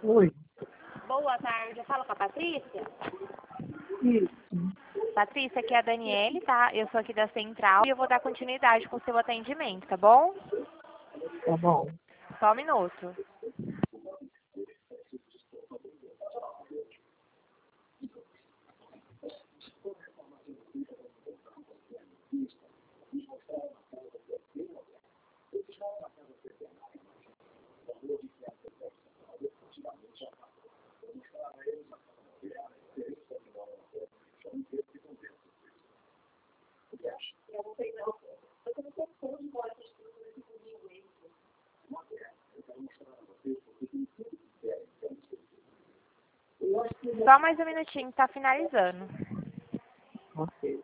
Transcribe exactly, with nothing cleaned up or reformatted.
Oi. Boa tarde, eu falo com a Patrícia. Isso. Patrícia, aqui é a Daniele, tá? Eu sou aqui da Central e eu vou dar continuidade com o seu atendimento, tá bom? Tá bom. Só um minuto. Só mais um minutinho, tá finalizando. Ok.